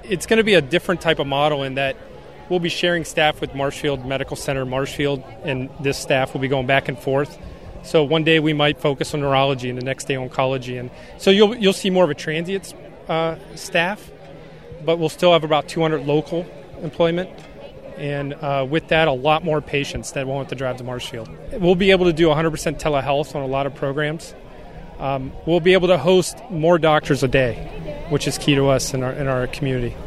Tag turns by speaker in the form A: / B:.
A: it's going to be a different type of model in that we'll be sharing staff with Marshfield Medical Center Marshfield, and this staff will be going back and forth. So one day we might focus on neurology and the next day oncology. And so you'll see more of a transient staff, but we'll still have about 200 local employment. And with that, a lot more patients that won't have to drive to Marshfield. We'll be able to do 100% telehealth on a lot of programs. We'll be able to host more doctors a day, which is key to us in our community.